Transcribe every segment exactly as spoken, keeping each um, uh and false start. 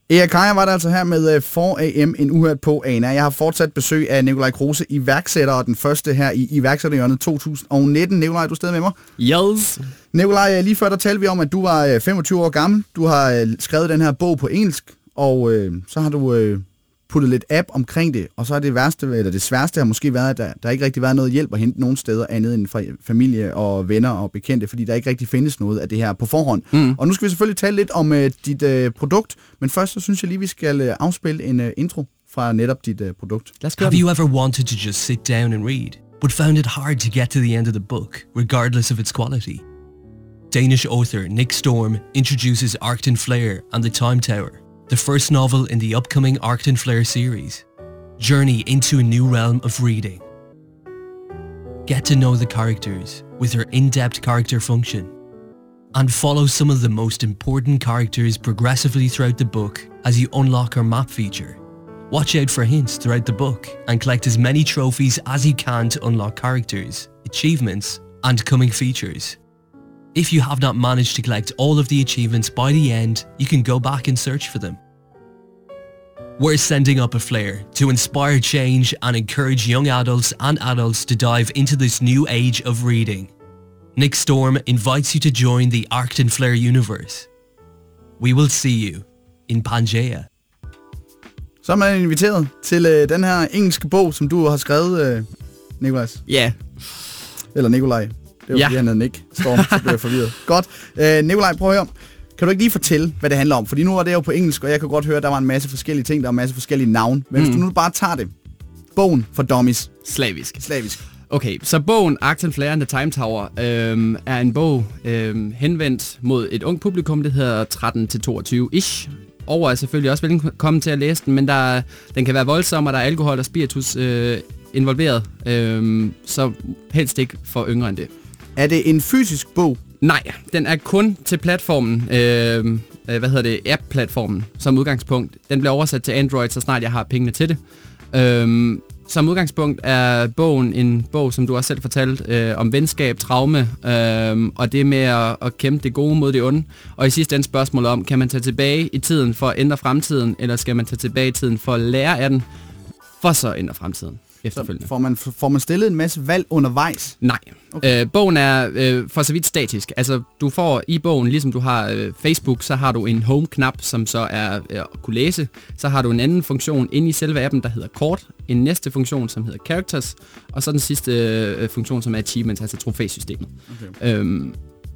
Erik Kaja var der altså her med fire A M, en uhørt på Ana. Jeg har fortsat besøg af Nikolaj Kruse, iværksætter, og den første her i iværksætterhjørnet to tusind nitten. Nikolaj, er du stadig med mig? Yes. Nikolaj, lige før der talte vi om, at du var femogtyve år gammel. Du har skrevet den her bog på engelsk, og øh, så har du øh, puttet lidt app omkring det, og så er det værste, eller det sværeste har måske været, at der, der ikke rigtig været noget hjælp at hente nogen steder andet end fra familie og venner og bekendte, fordi der ikke rigtig findes noget af det her på forhånd. Mm. Og nu skal vi selvfølgelig tale lidt om uh, dit uh, produkt, men først så synes jeg lige, vi skal uh, afspille en uh, intro fra netop dit uh, produkt. Have you ever wanted to just sit down and read, but found it hard to get to the end of the book, regardless of its quality? Danish author Nick Storm introduces Arcton Flare and the Time Tower, the first novel in the upcoming Arcton Flare series. Journey into a new realm of reading. Get to know the characters with their in-depth character function, and follow some of the most important characters progressively throughout the book as you unlock our map feature. Watch out for hints throughout the book and collect as many trophies as you can to unlock characters, achievements, and coming features. If you have not managed to collect all of the achievements by the end, you can go back and search for them. We're sending up a flare to inspire change and encourage young adults and adults to dive into this new age of reading. Nick Storm invites you to join the Arcton Flare universe. We will see you in Pangea. Så er man inviteret til øh, den her engelske bog, som du har skrevet, øh, Nikolajs. Ja. Yeah. Eller Nikolaj. Det var ja. Fordi han hed Nick Storm, så blev jeg forvirret. Godt. Øh, Nikolaj, prøv at høre. Kan du ikke lige fortælle, hvad det handler om? Fordi nu var det jo på engelsk, og jeg kan godt høre, at der var en masse forskellige ting, der var en masse forskellige navne. Men mm. hvis du nu bare tager det. Bogen for dummies. Slavisk. Slavisk. Okay, så bogen Arcton Flare and the Time Tower øhm, er en bog øhm, henvendt mod et ung publikum, det hedder tretten til toogtyve-ish. Over er selvfølgelig også velkommen til at læse den, men der, den kan være voldsom, og der er alkohol og spiritus øh, involveret, øhm, så helst ikke for yngre end det. Er det en fysisk bog? Nej, den er kun til platformen, øh, hvad hedder det, app-platformen som udgangspunkt. Den bliver oversat til Android, så snart jeg har pengene til det. Øh, som udgangspunkt er bogen en bog, som du også selv fortalte, øh, om venskab, traume, øh, og det med at, at kæmpe det gode mod det onde. Og i sidste ende spørgsmål om, kan man tage tilbage i tiden for at ændre fremtiden, eller skal man tage tilbage i tiden for at lære af den, for så at ændre fremtiden? Så får man, får man stillet en masse valg undervejs? Nej. Okay. Øh, bogen er øh, for så vidt statisk. Altså, du får i bogen, ligesom du har øh, Facebook, så har du en home-knap, som så er øh, at kunne læse. Så har du en anden funktion inde i selve appen, der hedder kort. En næste funktion, som hedder characters. Og så den sidste øh, funktion, som er achievements, altså trofæsystemet. Okay. Øhm,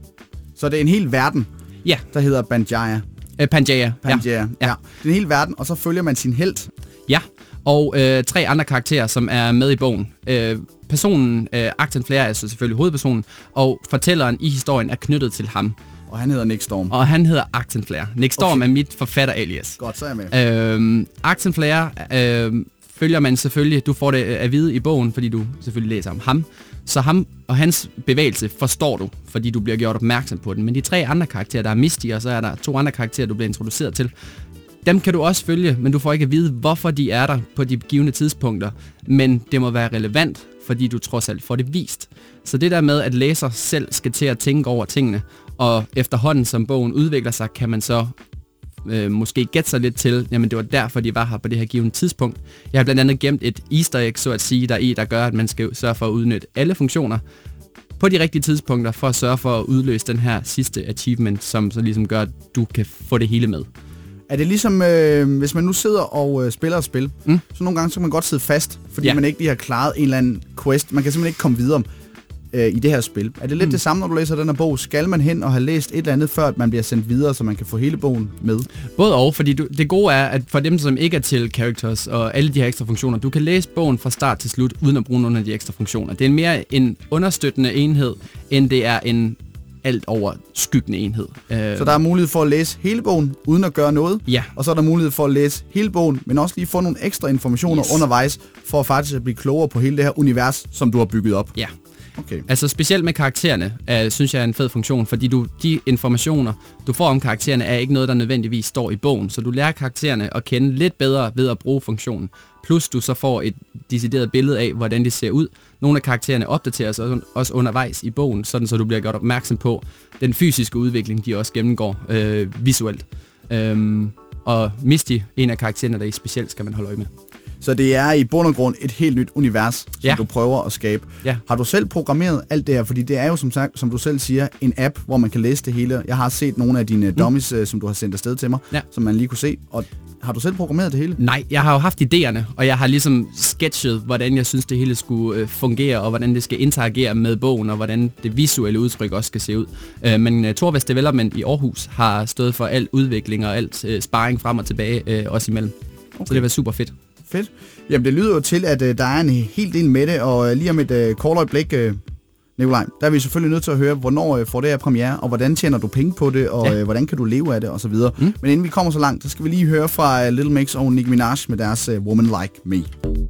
så det er en hel verden, ja. Der hedder Pangea. Øh, Pangea, Pangea, ja. ja. Det er en hel verden, og så følger man sin helt. Ja. Og øh, tre andre karakterer, som er med i bogen. Øh, personen, øh, Arcton Flare, er altså selvfølgelig hovedpersonen, og fortælleren i historien er knyttet til ham. Og han hedder Nick Storm. Og han hedder Arcton Flare. Nick Storm okay. er mit forfatter-alias. Godt, så er jeg med. Øh, Arcton Flare øh, følger man selvfølgelig, du får det at vide i bogen, fordi du selvfølgelig læser om ham. Så ham og hans bevægelse forstår du, fordi du bliver gjort opmærksom på den. Men de tre andre karakterer, der er Misty, og så er der to andre karakterer, du bliver introduceret til. Dem kan du også følge, men du får ikke at vide, hvorfor de er der på de givne tidspunkter. Men det må være relevant, fordi du trods alt får det vist. Så det der med, at læser selv skal til at tænke over tingene, og efterhånden som bogen udvikler sig, kan man så øh, måske gætte sig lidt til, jamen det var derfor, de var her på det her givne tidspunkt. Jeg har blandt andet gemt et easter egg, så at sige, der i, der gør, at man skal sørge for at udnytte alle funktioner på de rigtige tidspunkter, for at sørge for at udløse den her sidste achievement, som så ligesom gør, at du kan få det hele med. Er det ligesom, øh, hvis man nu sidder og øh, spiller et spil, mm. så nogle gange så kan man godt sidde fast, fordi ja. man ikke lige har klaret en eller anden quest. Man kan simpelthen ikke komme videre øh, i det her spil. Er det lidt mm. det samme, når du læser den her bog? Skal man hen og have læst et eller andet, før at man bliver sendt videre, så man kan få hele bogen med? Både og, fordi du, det gode er, at for dem, som ikke er til characters og alle de her ekstra funktioner, du kan læse bogen fra start til slut, uden at bruge nogle af de ekstra funktioner. Det er mere en understøttende enhed, end det er en alt over skyggende enhed. Så der er mulighed for at læse hele bogen, uden at gøre noget. Ja. Og så er der mulighed for at læse hele bogen, men også lige få nogle ekstra informationer yes. undervejs, for at faktisk at blive klogere på hele det her univers, som du har bygget op. Ja. Okay. Altså specielt med karaktererne, uh, synes jeg er en fed funktion, fordi du, de informationer, du får om karaktererne, er ikke noget, der nødvendigvis står i bogen. Så du lærer karaktererne at kende lidt bedre ved at bruge funktionen. Plus du så får et decideret billede af, hvordan de ser ud. Nogle af karaktererne opdateres også undervejs i bogen, sådan så du bliver gjort opmærksom på den fysiske udvikling, de også gennemgår øh, visuelt. Øhm, Og Misty, en af karaktererne, der er specielt, skal man holde øje med. Så det er i bund og grund et helt nyt univers, som ja. du prøver at skabe. Ja. Har du selv programmeret alt det her? Fordi det er jo som sagt, som du selv siger, en app, hvor man kan læse det hele. Jeg har set nogle af dine mm. dummies, som du har sendt afsted til mig, ja. som man lige kunne se. Og har du selv programmeret det hele? Nej, jeg har jo haft idéerne, og jeg har ligesom sketchet, hvordan jeg synes, det hele skulle øh, fungere, og hvordan det skal interagere med bogen, og hvordan det visuelle udtryk også skal se ud. Øh, men uh, Torvast Development i Aarhus har stået for al udvikling og alt øh, sparring frem og tilbage, øh, også imellem. Okay. Så det var super fedt. Fedt. Jamen det lyder jo til, at øh, der er en hel del med det, og øh, lige om et øh, kort øjeblik, øh, Nikolaj, der er vi selvfølgelig nødt til at høre, hvornår øh, får det her premiere, og hvordan tjener du penge på det, og ja. øh, hvordan kan du leve af det, og så videre. Mm. Men inden vi kommer så langt, så skal vi lige høre fra uh, Little Mix og Nicki Minaj med deres uh, Woman Like Me.